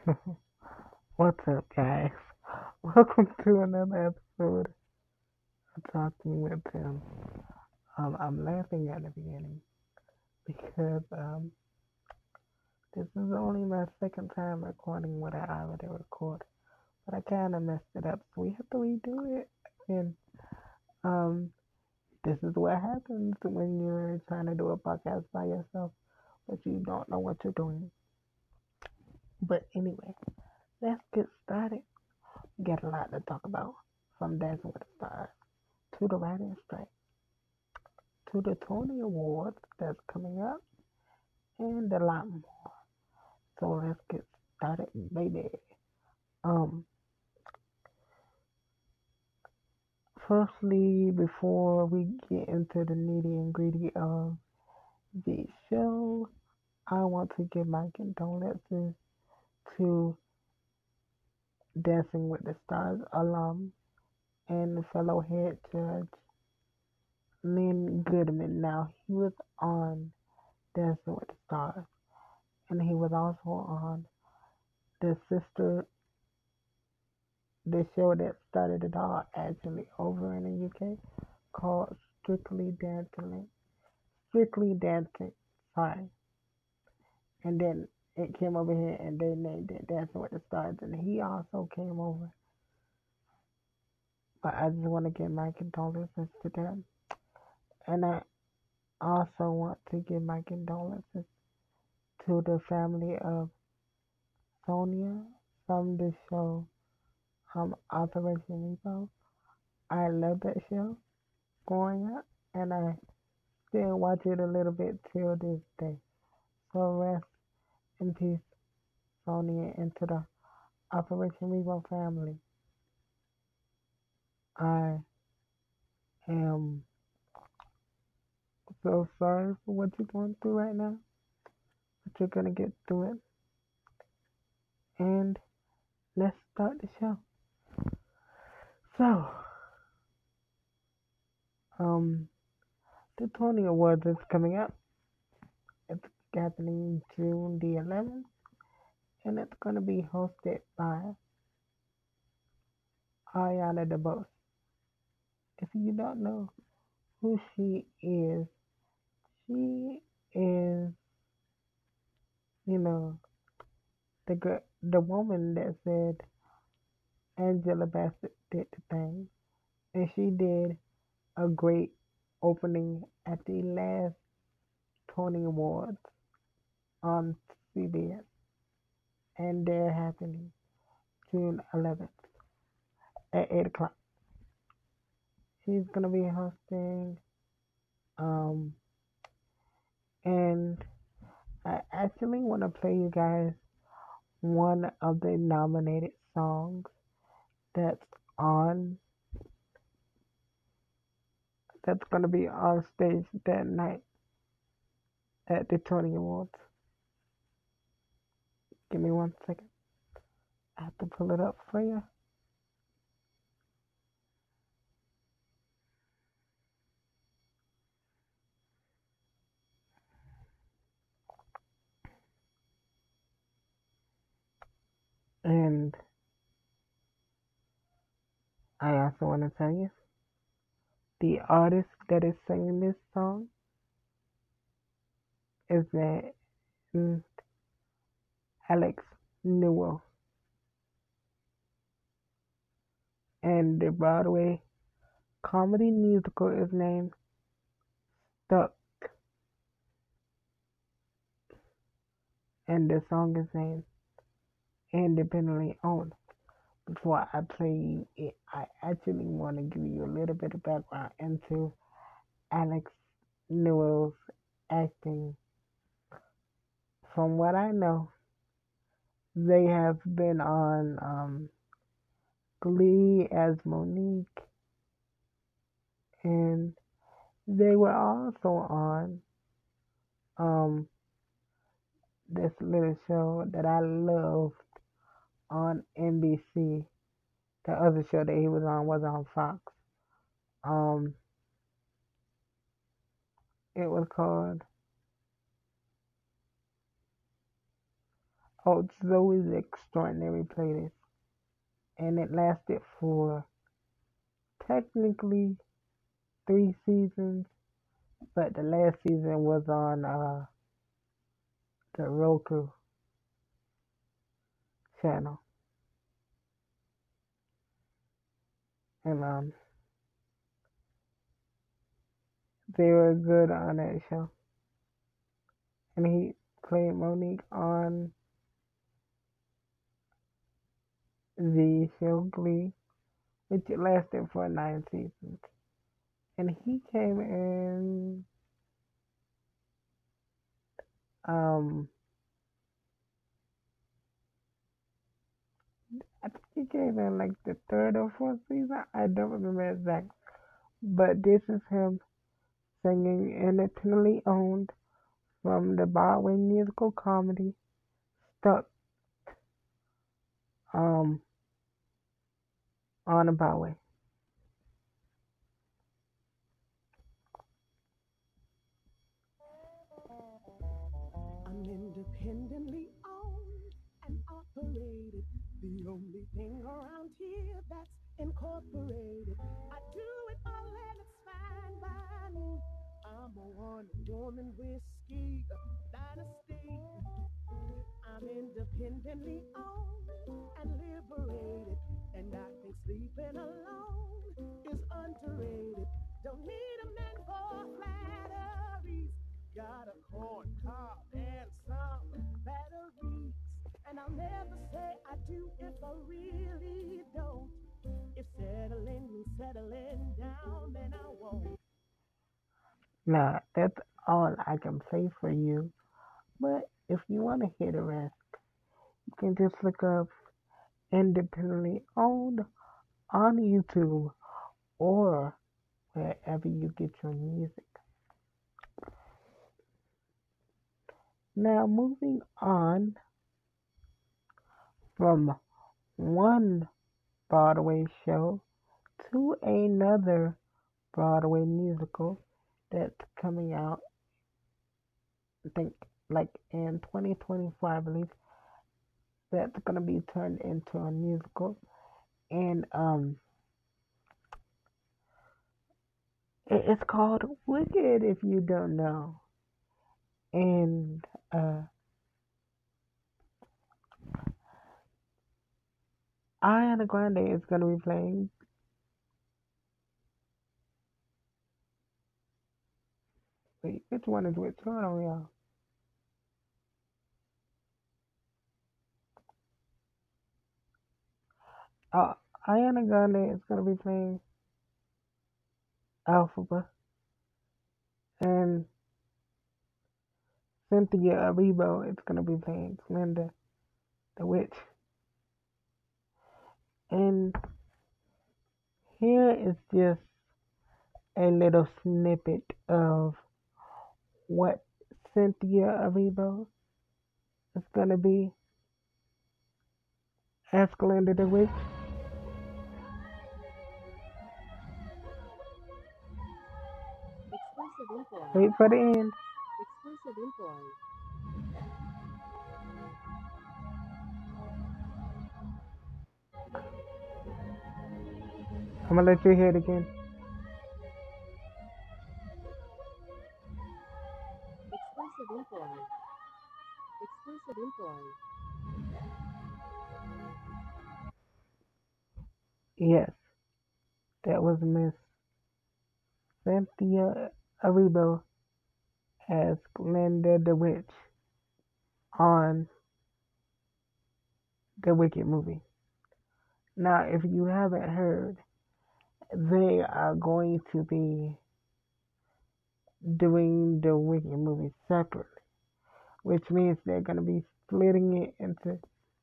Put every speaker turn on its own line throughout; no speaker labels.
What's up, guys? Welcome to another episode of Talking with Tim. I'm laughing at the beginning because this is only my second time recording what I already recorded, but I kind of messed it up, so we have to redo it. And um, this is what happens when you're trying to do a podcast by yourself, but you don't know what you're doing. But anyway, let's get started. We got a lot to talk about, from Dancing with the Stars to the writing strike, to the Tony Awards that's coming up, and a lot more. So let's get started, baby. Um, Firstly, before we get into the nitty and gritty of the show, I want to give my condolences to Dancing with the Stars alum and fellow head judge Lynn Goodman. Now, he was on Dancing with the Stars, and he was also on the sister the show that started it all actually over in the UK called Strictly Dancing. Strictly Dancing. Sorry. And then it came over here and they named it Dancing with the Stars, and he also came over. But I just want to give my condolences to them. And I also want to give my condolences to the family of Sonia from the show Operation Repo. I love that show growing up, and I still watch it a little bit till this day. So rest in peace, Sonya, and to the Operation Revo family. I am so sorry for what you're going through right now, but you're gonna get through it. And let's start the show. So, um, the Tony Awards is coming up. It's happening June the 11th, and it's gonna be hosted by Ariana DeBose. If you don't know who she is, you know, the woman that said Angela Bassett did the thing, and she did a great opening at the last Tony Awards on CBS, and they're happening June 11th at 8 o'clock. She's gonna be hosting, um, and I actually want to play you guys one of the nominated songs that's on that's gonna be on stage that night at the Tony Awards. Give me 1 second. I have to pull it up for you. And I also want to tell you the artist that is singing this song is Alex Newell. And the Broadway comedy musical is named Stuck. And the song is named Independently Owned. Before I play it, I actually want to give you a little bit of background into Alex Newell's acting. From what I know, they have been on Glee as Monique, and they were also on um, this little show that I loved on NBC. The other show that he was on Fox. Um, it was called called Zoe's Extraordinary Playlist, and it lasted for technically 3 seasons, but the last season was on the Roku channel, and they were good on that show. And he played Monique on the show Glee, which lasted for 9 seasons. And he came in, um, I think he came in like the third or fourth season. I don't remember exactly. But this is him singing independently owned from the Broadway musical comedy Stuck um, on the Broadway.
I'm independently owned and operated. The only thing around here that's incorporated. I do it all and it's fine by me. I'm a one woman whiskey dynasty. I'm independently owned and liberated. And I think sleeping alone is underrated. Don't need a man for flatteries. Got a corn cob and some batteries. And I'll never say I do if I really don't. If settling means settling down, then I won't.
Now, that's all I can play for you. But if you want to hear the rest, you can just look up independently owned on YouTube or wherever you get your music. Now, moving on from one Broadway show to another Broadway musical that's coming out, I think, like in 2024, I believe, that's going to be turned into a musical. And it's called Wicked, if you don't know. And Ariana Grande is going to be playing. Wait, which one is which? Hold on, y'all. Uh, Ariana Grande is going to be playing Alphaba, and Cynthia Erivo is going to be playing Glinda the Witch. And here is just a little snippet of what Cynthia Erivo is going to be as Glinda the Witch.
Exclusive info.
Wait for the end.
Exclusive info.
I'm going to let you hear it again.
Exclusive info. Exclusive info.
Yes, that was Miss Cynthia Erivo as Glinda the Witch on the Wicked movie. Now, if you haven't heard, they are going to be doing the Wicked movie separately, which means they're going to be splitting it into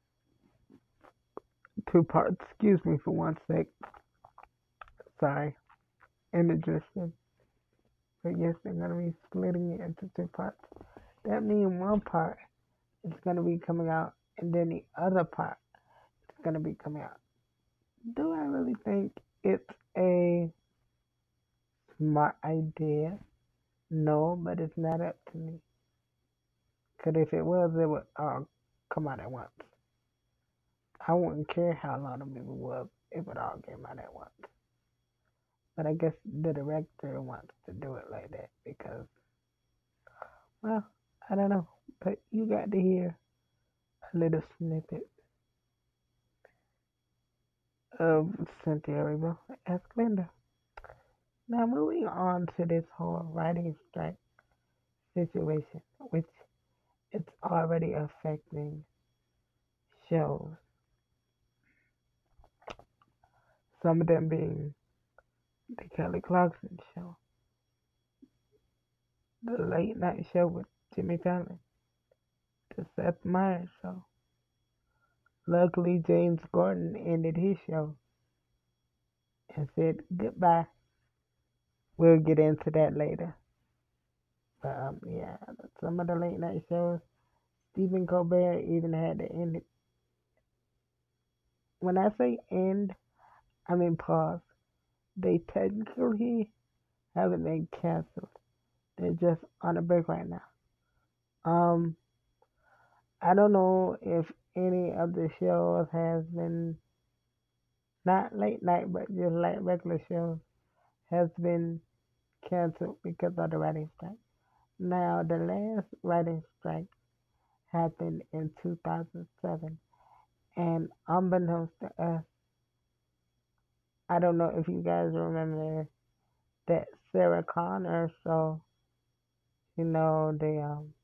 2 parts. Excuse me for one sec. Sorry, indigestion. But yes, they're going to be splitting it into 2 parts. That means one part is going to be coming out, and then the other part is going to be coming out. Do I really think it's a smart idea? No, but it's not up to me. Because if it was, it would. come out at once. I wouldn't care how long the movie was if it all came out at once. But I guess the director wants to do it like that because, well, I don't know. But you got to hear a little snippet of Cynthia Erivo as Glinda. Now, moving on to this whole writing strike situation, which it's already affecting shows. Some of them being the Kelly Clarkson show, the late night show with Jimmy Fallon, the Seth Meyers show. Luckily, James Gordon ended his show and said goodbye. We'll get into that later. But yeah, some of the late night shows, Stephen Colbert even had to end it. When I say end, I mean pause. They technically haven't been canceled. They're just on a break right now. Um, I don't know if any of the shows has been not late night, but just like regular shows has been canceled because of the writing strike. Now, the last writing strike happened in 2007, and unbeknownst to us, I don't know if you guys remember that Sarah Connor show, the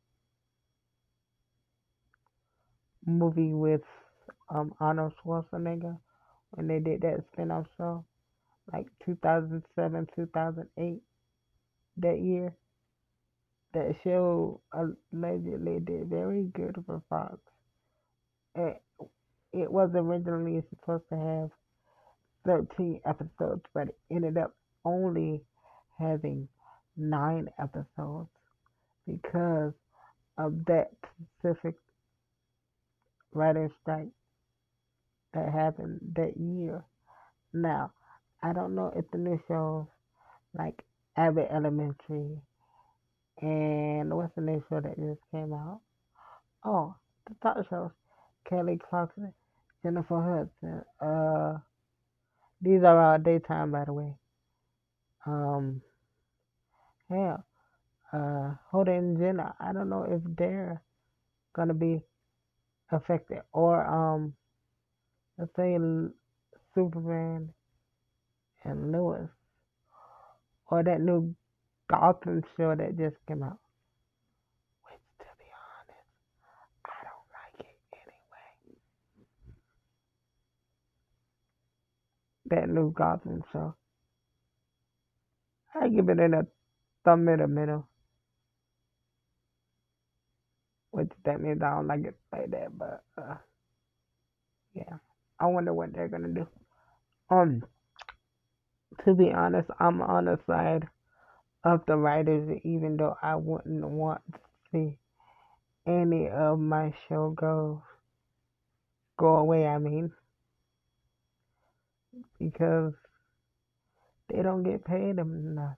movie with Arnold Schwarzenegger when they did that spin-off show, like 2007, 2008, that year. That show allegedly did very good for Fox. It, it was originally supposed to have 13 episodes, but it ended up only having 9 episodes because of that specific writer's strike that happened that year. Now, I don't know if the new shows like Abbott Elementary and what's the new show that just came out? Oh, the talk shows. Kelly Clarkson, Jennifer Hudson. These are all daytime, by the way. Um, hell, Hoda and Jenna. I don't know if they're gonna be affected or let's say Superman and Lewis or that new Gotham show that just came out. Which, to be honest, I don't like it anyway. That new Gotham show. I give it in a thumb in the middle, which that means I don't like it like that. But yeah, I wonder what they're gonna do. Um, to be honest, I'm on the side of the writers, even though I wouldn't want to see any of my show go away. I mean, because they don't get paid enough.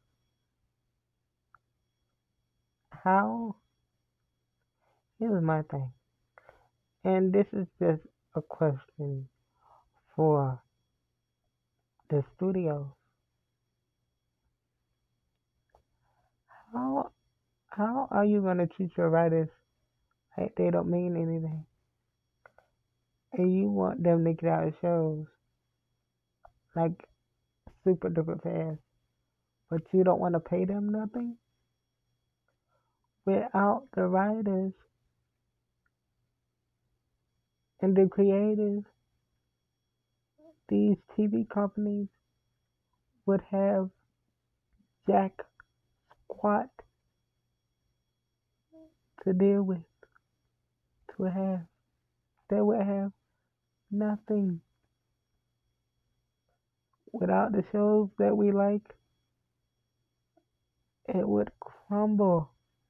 How? Here's my thing, and this is just a question for the studio. How how are you gonna treat your writers like they don't mean anything, and you want them to get out of shows like super duper fast, but you don't want to pay them nothing? Without the writers and the creators, these TV companies would have jack squat to deal with, to have. They would have nothing. Without the shows that we like, it would crumble.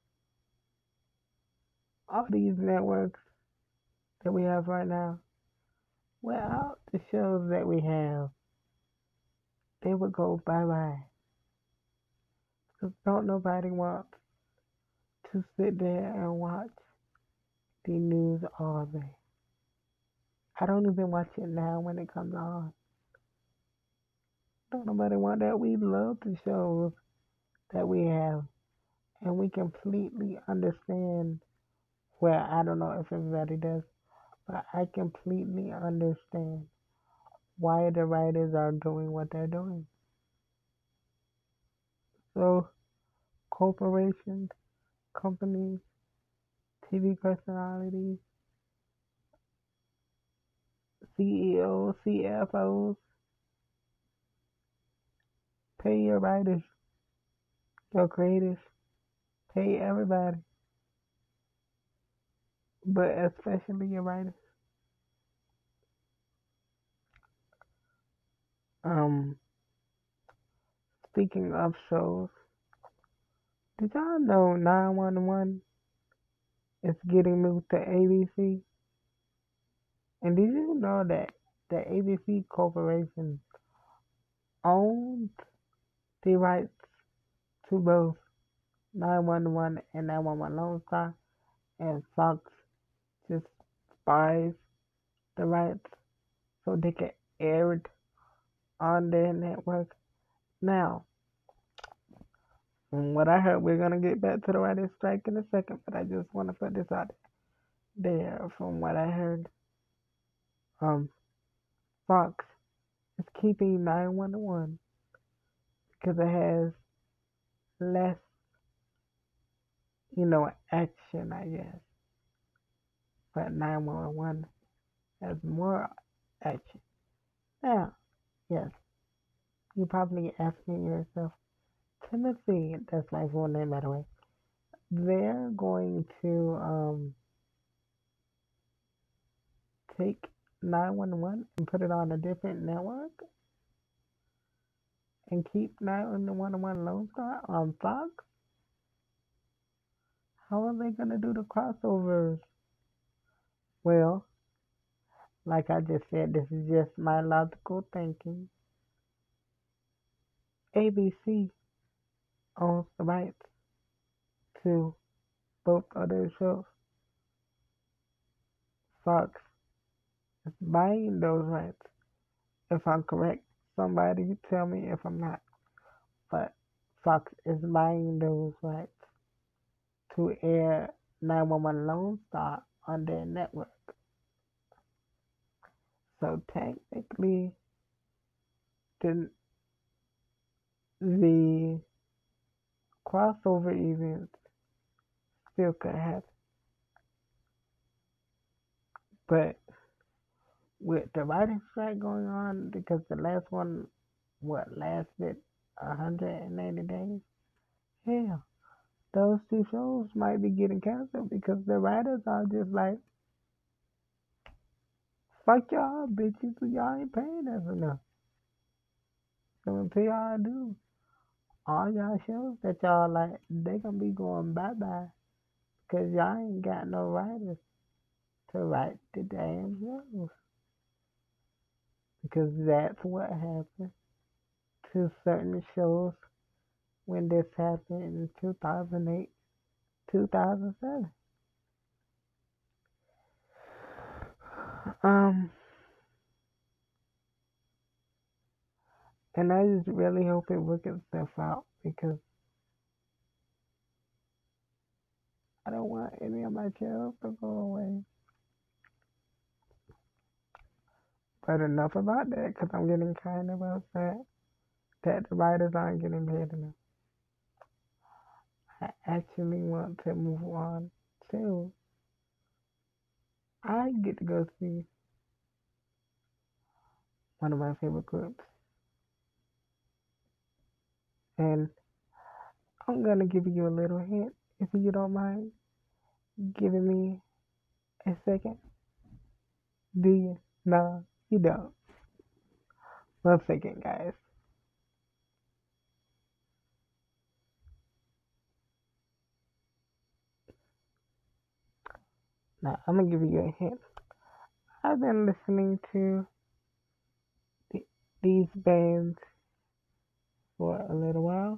All these networks that we have right now, without the shows that we have, they would go bye bye. Because don't nobody want to sit there and watch the news all day. I don't even watch it now when it comes on. Don't nobody want that. We love the shows that we have, and we completely understand. Well, I don't know if everybody does, but I completely understand why the writers are doing what they're doing. So, corporations, companies, TV personalities, CEOs, CFOs, pay your writers, your creators, pay everybody, but especially your writers. Um, Speaking of shows, did y'all know 911 is getting moved to ABC? And did you know that the ABC Corporation owns the rights to both 911 and 911 Lone Star, and Fox just buys the rights so they can air it on their network? Now, from what I heard, we're gonna get back to the writer's strike in a second, but I just want to put this out there. From what I heard, um, Fox is keeping 911 because it has less, action, I guess. But 911 has more action. Now, yes, you're probably asking yourself, Tennessee, that's my full name, by the way, they're going to take 911 and put it on a different network and keep 911 Lone Star on Fox? How are they going to do the crossovers? Well, like I just said, this is just my logical thinking. ABC owns the rights to both of their shows. Fox is buying those rights. If I'm correct, somebody tell me if I'm not. But Fox is buying those rights to air 911 Lone Star on their network. So technically, the crossover events still could happen. But with the writing strike going on, because the last one, lasted 180 days? Hell, those two shows might be getting canceled because the writers are just like, fuck y'all, bitches, y'all ain't paying us enough. So until y'all do, all y'all shows that y'all like, they gonna be going bye-bye because y'all ain't got no writers to write the damn shows. Because that's what happened to certain shows when this happened in 2008, 2007. Um, and I just really hope it works itself out because I don't want any of my shows to go away. But enough about that because I'm getting kind of upset that the writers aren't getting paid enough. I actually want to move on to. I get to go see one of my favorite groups. And I'm going to give you a little hint if you don't mind giving me a second. Do you? No, you don't. 1 second, guys. Now, I'm going to give you a hint. I've been listening to these bands for a little while.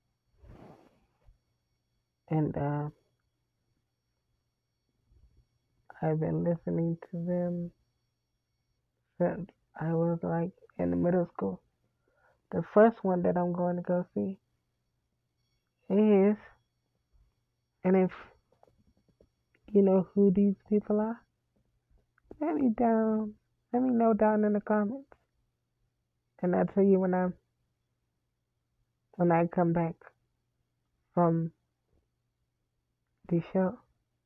And I've been listening to them since I was like in middle school. The first one that I'm going to go see is, and if you know who these people are, let me down, let me know down in the comments, and I'll tell you when I come back from the show.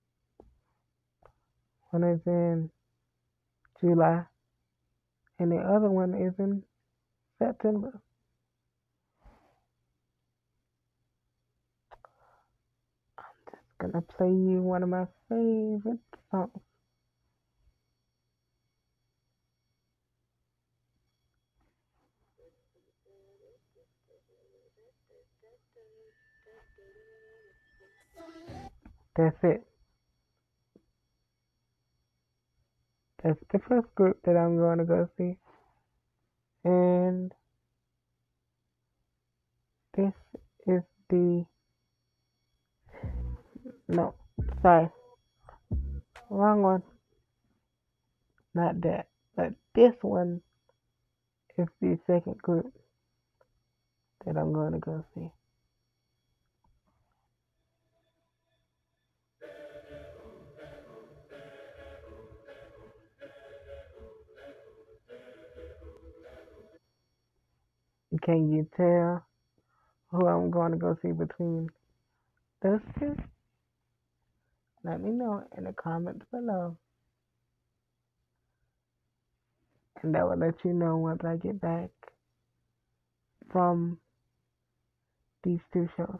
One is in July, and the other one is in September. Gonna play you one of my favorite songs. That's it. That's the first group that I'm going to go see. And this is the, no, sorry, wrong one. Not that. But this one is the second group that I'm going to go see. Can you tell who I'm going to go see between those two? Let me know in the comments below. And that will let you know once I get back from these two shows.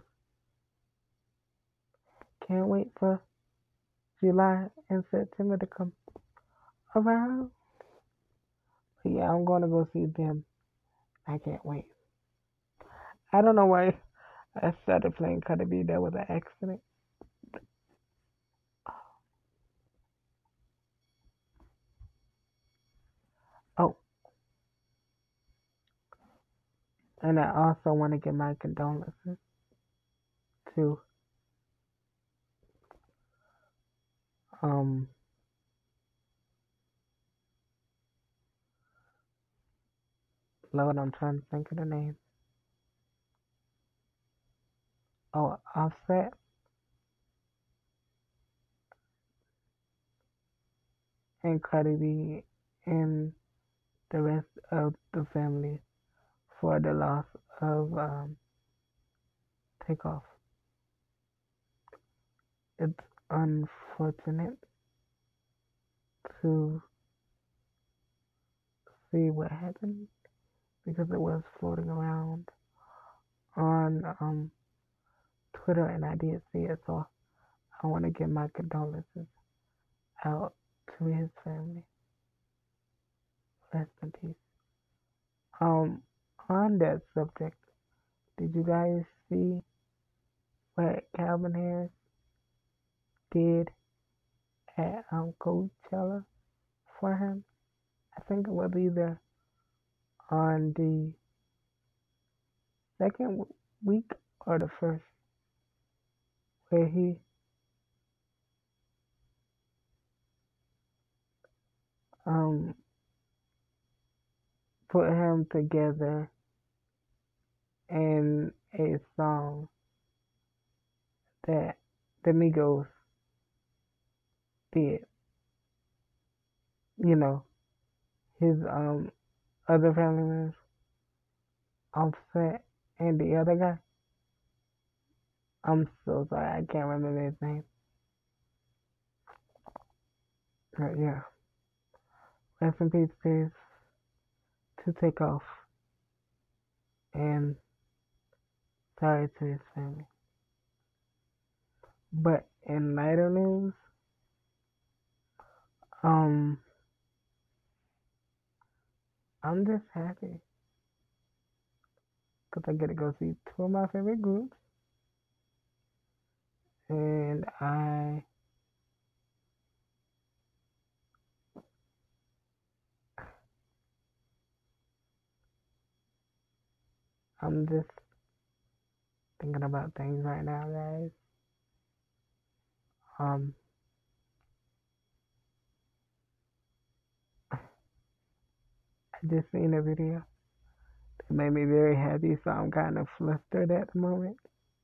Can't wait for July and September to come around. But yeah, I'm going to go see them. I can't wait. I don't know why I started playing Cardi B. That was an accident. Oh, and I also want to give my condolences to um Lord, I'm trying to think of the name. Oh, Offset and Cardi B and the rest of the family for the loss of Takeoff. It's unfortunate to see what happened because it was floating around on Twitter and I did see it, so I want to give my condolences out to his family. Rest in peace. Um, on that subject, did you guys see what Calvin Harris did at Coachella for him? I think it was either on the second week or the first, where he um put him together in a song that the Migos did. You know, his other family members, Offset and the other guy. I'm so sorry, I can't remember his name. But yeah, rest in peace to Takeoff, and sorry to his family. But in lighter news, um, I'm just happy because I get to go see two of my favorite groups, and I'm just thinking about things right now, guys. Um, I just seen a video that made me very happy, so I'm kind of flustered at the moment.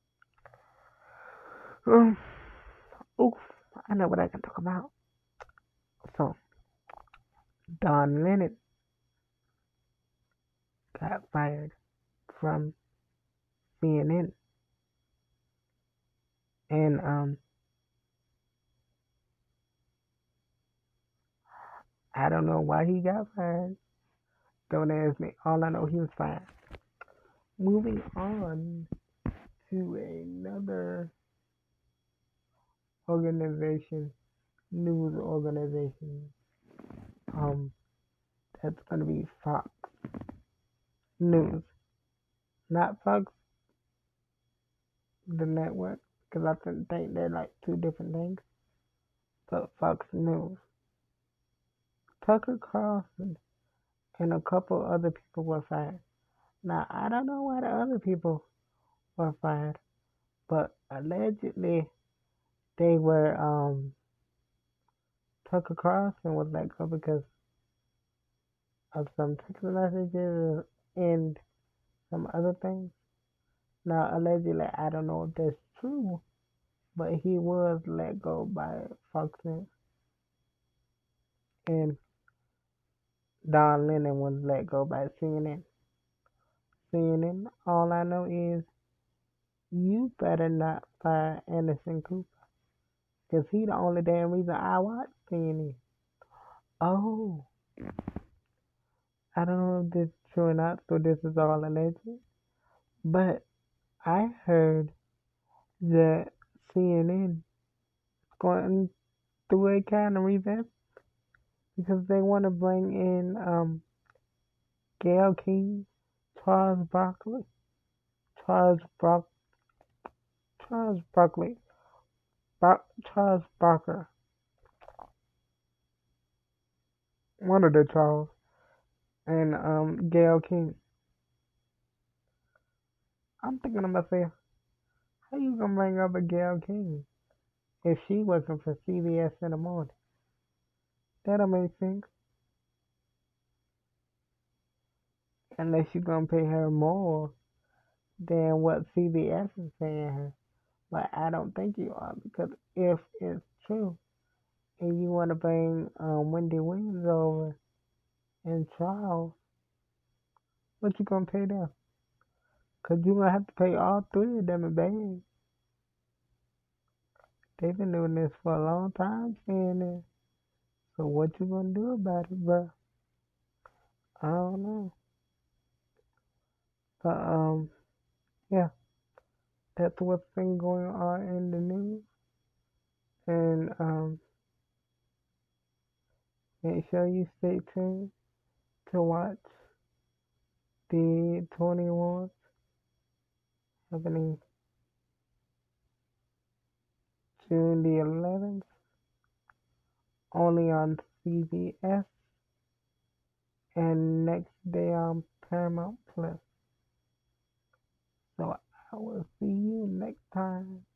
Um, oof, I know what I can talk about. So, Don Lennon got fired from CNN, and I don't know why he got fired. Don't ask me. All I know, he was fired. Moving on to another organization, news organization. Um, that's gonna be Fox News, not Fox the network, because I think they're like two different things. But Fox News, Tucker Carlson, and a couple other people were fired. Now I don't know why the other people were fired, but allegedly they were Tucker Carlson was let go because of some text messages and some other things. Now allegedly I don't know if that's true, but he was let go by Fox News, and Don Lennon was let go by CNN. CNN, all I know is you better not fire Anderson Cooper, because he the only damn reason I watch CNN. Oh, I don't know if this is true or not, so this is all alleged. But I heard that CNN is going through a kind of revamp because they want to bring in Gayle King, Charles Barkley, Charles Brock, Charles Barkley, Charles Barker, one of the Charles, and Gayle King. I'm thinking to myself, how you gonna bring up a Gayle King if she working for CBS in the morning? That don't make sense unless you gonna pay her more than what CBS is paying her. But I don't think you are, because if it's true and you want to bring Wendy Williams over and Charles, what you gonna pay them? Cause you gonna have to pay all three of them a bag. They've been doing this for a long time, saying this. So what you gonna do about it, bro? I don't know. But yeah, that's what's been going on in the news. And make sure you stay tuned to watch the 20 awards happening June the 11th, only on CBS, and next day on Paramount Plus. So I will see you next time.